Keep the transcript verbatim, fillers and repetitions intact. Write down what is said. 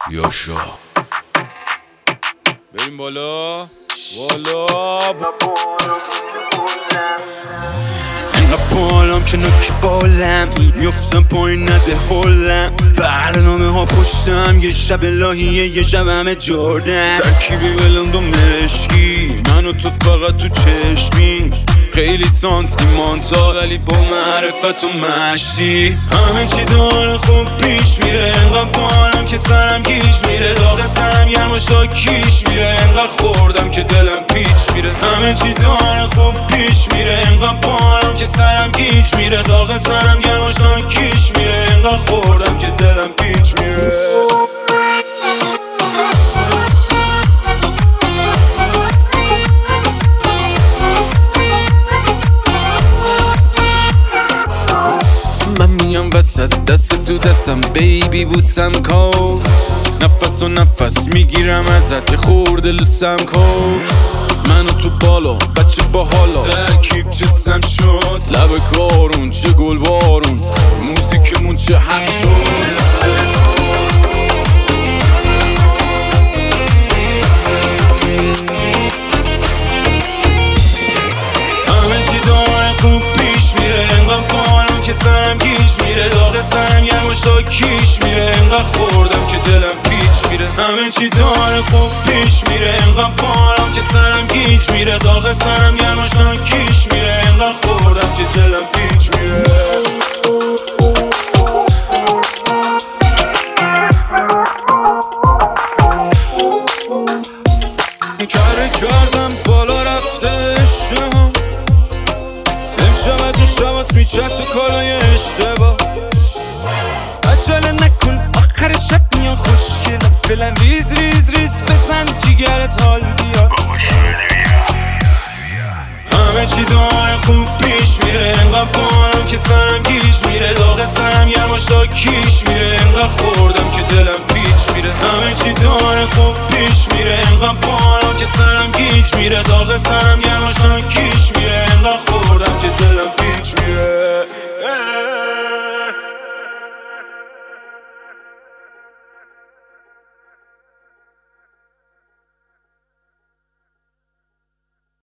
یاشا بریم بالا بالا انقدر بالام که نوک بالم میفتم پایین نده هلم برنامه ها پشتم یه شب الهیه یه شب همه جردن ترکیبی بلند و مشکی من و تو فقط تو چشمی خیلی سانتیمانتا ولی با معرفت و مشتی همه چی داره خوب پیش میره انقدر بالم که سرم گیش میره داغ سرم گرم و شاکیش میره انقدر خوردم که دلم پیچ میره همه چی داره خوب پیش میره انقدر بالم که سرم گیش میره داغ سرم گرم و شاکیش میره انقدر خوردم که دلم پیچ میره من میام وسط دست تو دستم بیبی بوسم کو نفس و نفس میگیرم ازت یه خورده لوسم کو منو تو بالا بچه با حالا ترکیب جسم شد لب کارون چه گل بارون موزیکمون چه حق شد خوب پیش میره انقدر بالم که سرم گیش میره داغ سرم گرم و شاکیش میره انقدر خوردم که دلم پیچ میره همه چی داره خوب پیش میره انقدر بالم که سرم گیش میره داغ سرم گرم و شاکیش میره انقدر خوردم که دلم پیچ میره کاره کردم بالا رفته شم امشب از اون شباست میچست و کالای اشتباه عجله نکن آخر شب میان خوشگلم فعلا ریز ریز ریز بزن جیگرت حال بیاد همه چی داره خوب پیش میره انقدر بالم که سرم گیش میره داغ سرم گرم و شاکیش میره انقدر خوردم که دلم پیچ میره همه چی داره خوب پیش میره انقدر بالم که سرم گیش میره داغ سرم گرم و